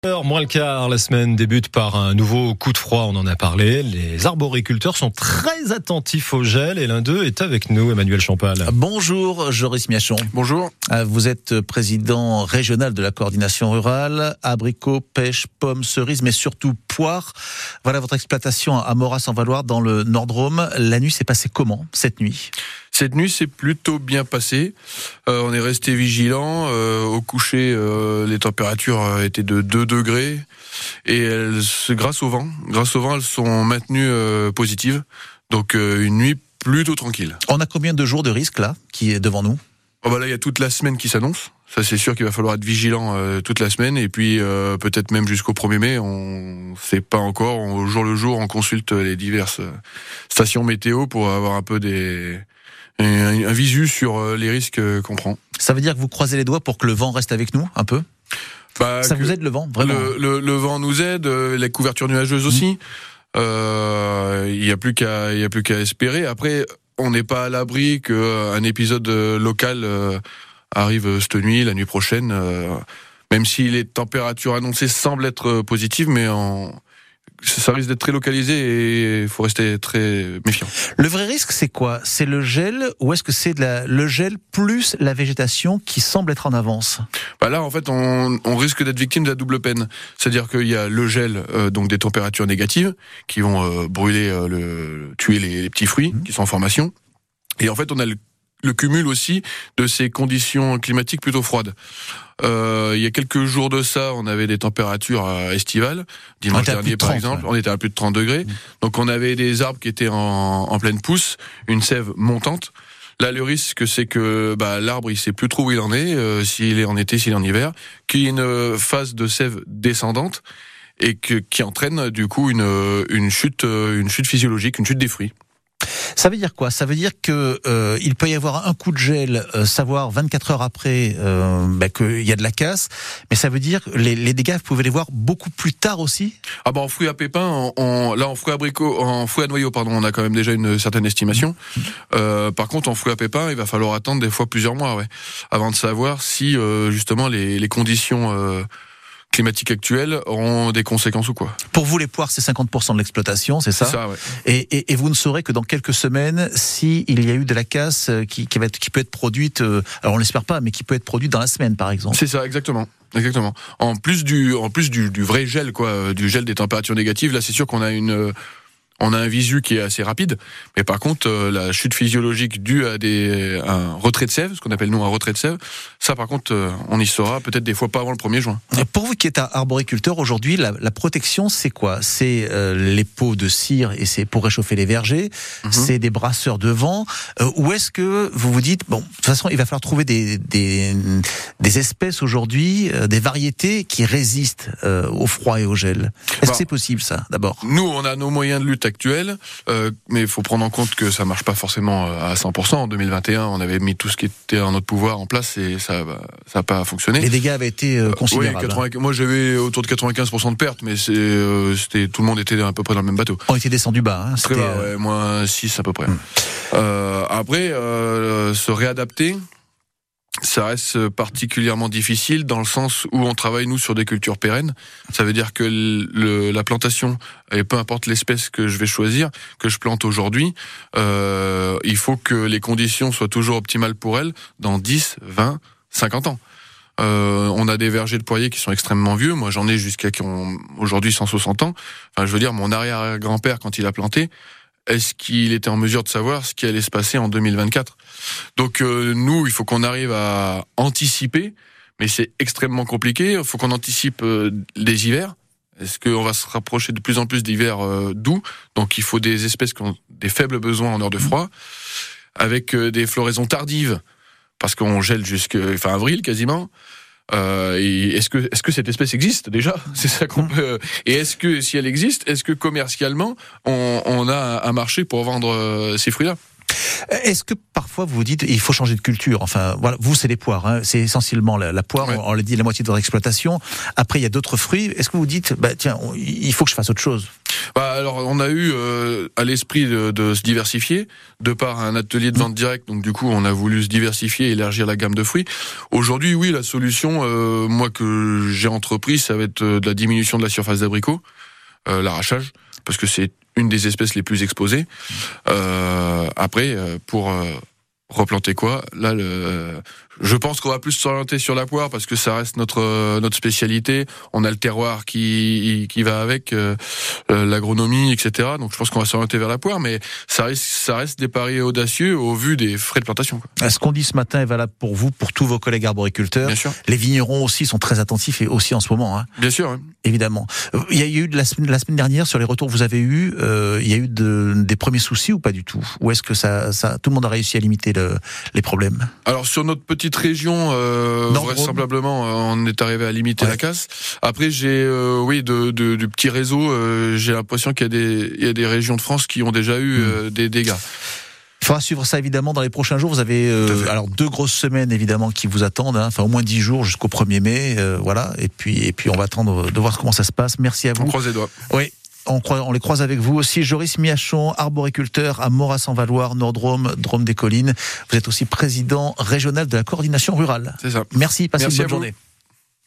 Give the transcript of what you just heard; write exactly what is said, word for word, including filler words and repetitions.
Heure, moins le quart, la semaine débute par un nouveau coup de froid, on en a parlé. Les arboriculteurs sont très attentifs au gel et l'un d'eux est avec nous, Emmanuel Champal. Bonjour Joris Miachon. Bonjour. Vous êtes président régional de la coordination rurale, abricots, pêche, pommes, cerises, mais surtout poires. Voilà votre exploitation à Moras-en-Valois dans le Nord-Drôme. La nuit s'est passée comment cette nuit ? Cette nuit, c'est plutôt bien passé. Euh, on est resté vigilant. Euh, au coucher, euh, les températures étaient de deux degrés. Et elles, grâce au vent, grâce au vent, elles sont maintenues euh, positives. Donc euh, une nuit plutôt tranquille. On a combien de jours de risque là, qui est devant nous ? Oh bah là, il y a toute la semaine qui s'annonce. Ça, c'est sûr qu'il va falloir être vigilant euh, toute la semaine. Et puis euh, peut-être même jusqu'au premier mai. On sait pas encore. On, au jour le jour, on consulte les diverses stations météo pour avoir un peu des... Un, un visu sur les risques qu'on prend. Ça veut dire que vous croisez les doigts pour que le vent reste avec nous, un peu ? Bah, Ça vous aide le vent, vraiment ? Le, le, le vent nous aide, les couvertures nuageuses aussi. Mmh. Euh, il n'y a plus qu'à, il y a plus qu'à espérer. Après, on n'est pas à l'abri qu'un épisode local euh, arrive cette nuit, la nuit prochaine. Euh, même si les températures annoncées semblent être positives, mais en ça risque d'être très localisé et il faut rester très méfiant. Le vrai risque, c'est quoi ? C'est le gel ou est-ce que c'est de la, le gel plus la végétation qui semble être en avance ? Bah là, en fait, on, on risque d'être victime de la double peine. C'est-à-dire qu'il y a le gel, euh, donc des températures négatives, qui vont euh, brûler, euh, le, tuer les, les petits fruits mmh. qui sont en formation. Et en fait, on a le, le cumul aussi de ces conditions climatiques plutôt froides. Euh, il y a quelques jours de ça, on avait des températures euh, estivales. Dimanche dernier, par exemple, ouais. on était à plus de trente degrés. Mmh. Donc, on avait des arbres qui étaient en, en pleine pousse, une sève montante. Là, le risque, c'est que bah, l'arbre, il sait plus trop où il en est, euh, s'il est en été, s'il est en hiver, qu'il y ait une phase de sève descendante et que, qui entraîne du coup une, une chute, une chute physiologique, une chute des fruits. Ça veut dire quoi ? Ça veut dire que euh, il peut y avoir un coup de gel, euh, savoir vingt-quatre heures après euh, bah, qu'il y a de la casse, mais ça veut dire que les, les dégâts, vous pouvez les voir beaucoup plus tard aussi ? Ah bah en fruits à pépins, on, on, là en fruits à abricots, en fruits à noyaux, pardon, on a quand même déjà une certaine estimation. Euh, par contre, en fruits à pépins, il va falloir attendre des fois plusieurs mois, ouais, avant de savoir si euh, justement les, les conditions euh, climatiques actuelles auront des conséquences ou quoi. Pour vous, les poires, c'est cinquante pour cent de l'exploitation, c'est ça ? C'est ça, ouais. Et, et, et vous ne saurez que dans quelques semaines si il y a eu de la casse qui, qui, va être, qui peut être produite, euh, alors on l'espère pas, mais qui peut être produite dans la semaine, par exemple. C'est ça, exactement. Exactement. En plus du, en plus du, du vrai gel, quoi, du gel des températures négatives, là, c'est sûr qu'on a une, on a un visu qui est assez rapide, mais par contre, euh, la chute physiologique due à des, un retrait de sève, ce qu'on appelle nous un retrait de sève, ça par contre, euh, on y saura peut-être des fois pas avant le premier juin. Pour vous qui êtes un arboriculteur, aujourd'hui, la, la protection, c'est quoi ? C'est euh, les pots de cire et c'est pour réchauffer les vergers, mm-hmm. c'est des brasseurs de vent, euh, ou est-ce que vous vous dites, bon, de toute façon, il va falloir trouver des, des, des espèces aujourd'hui, euh, des variétés qui résistent euh, au froid et au gel. Est-ce bah, que c'est possible ça, d'abord ? Nous, on a nos moyens de lutte actuel, euh, mais il faut prendre en compte que ça marche pas forcément à cent pour cent. En deux mille vingt et un, on avait mis tout ce qui était en notre pouvoir en place et ça ça a pas fonctionné. Les dégâts avaient été euh, considérables. Oui, quatre-vingts, moi j'avais autour de quatre-vingt-quinze pour cent de pertes, mais c'est, euh, c'était, tout le monde était à peu près dans le même bateau. On était descendu bas. Hein, Très bas, ouais, moins six à peu près. Hum. Euh, après, euh, se réadapter, ça reste particulièrement difficile dans le sens où on travaille nous sur des cultures pérennes. Ça veut dire que le, la plantation, et peu importe l'espèce que je vais choisir, que je plante aujourd'hui, euh, il faut que les conditions soient toujours optimales pour elle dans dix, vingt, cinquante ans. Euh, on a des vergers de poiriers qui sont extrêmement vieux. Moi, j'en ai jusqu'à qui ont aujourd'hui cent soixante ans. Enfin, je veux dire, mon arrière-grand-père, quand il a planté, est-ce qu'il était en mesure de savoir ce qui allait se passer en deux mille vingt-quatre ? Donc euh, nous, il faut qu'on arrive à anticiper, mais c'est extrêmement compliqué. Il faut qu'on anticipe euh, les hivers. Est-ce qu'on va se rapprocher de plus en plus d'hivers euh, doux ? Donc il faut des espèces qui ont des faibles besoins en heure de froid, avec euh, des floraisons tardives, parce qu'on gèle jusqu'à fin avril quasiment. Euh, et est-ce que est-ce que cette espèce existe déjà ? C'est ça qu'on peut. Et est-ce que si elle existe, est-ce que commercialement on, on a un marché pour vendre euh, ces fruits-là ? Est-ce que parfois vous vous dites il faut changer de culture ? Enfin voilà, vous c'est les poires, hein, c'est essentiellement la, la poire. Ouais. On, on l'a dit, la moitié de votre exploitation. Après il y a d'autres fruits. Est-ce que vous vous dites bah tiens on, il faut que je fasse autre chose ? Bah, alors, on a eu euh, à l'esprit de, de se diversifier, de par un atelier de vente directe. Donc, du coup, on a voulu se diversifier et élargir la gamme de fruits. Aujourd'hui, oui, la solution, euh, moi, que j'ai entrepris, ça va être de la diminution de la surface d'abricot, euh, l'arrachage, parce que c'est une des espèces les plus exposées. Euh, après, pour euh, replanter quoi, là, le, je pense qu'on va plus s'orienter sur la poire parce que ça reste notre notre spécialité. On a le terroir qui qui va avec, euh, l'agronomie, et cetera. Donc je pense qu'on va s'orienter vers la poire, mais ça reste ça reste des paris audacieux au vu des frais de plantation, quoi. Ce qu'on dit ce matin est valable pour vous, pour tous vos collègues arboriculteurs. Bien sûr. Les vignerons aussi sont très attentifs et aussi en ce moment. Hein. Bien sûr. Hein. Évidemment. Il y a eu de la semaine, la semaine dernière sur les retours que vous avez eus, euh, il y a eu de, des premiers soucis ou pas du tout? Ou est-ce que ça, ça, tout le monde a réussi à limiter le, les problèmes? Alors sur notre petite région, euh, vraisemblablement, on est arrivé à limiter ouais. la casse. Après, j'ai, euh, oui, de, de, de petits réseaux, euh, j'ai l'impression qu'il y a des, il y a des régions de France qui ont déjà eu euh, des dégâts. Il faudra suivre ça évidemment dans les prochains jours. Vous avez euh, alors deux grosses semaines évidemment qui vous attendent, hein, enfin au moins dix jours jusqu'au premier mai, euh, voilà. Et puis et puis on va attendre de voir comment ça se passe. Merci à vous. On croise les doigts. Oui. On, croise, on les croise avec vous aussi. Joris Miachon, arboriculteur à Moras-en-Valoir, Nord-Drôme, Drôme des Collines. Vous êtes aussi président régional de la coordination rurale. C'est ça. Merci, passez Merci une bonne journée.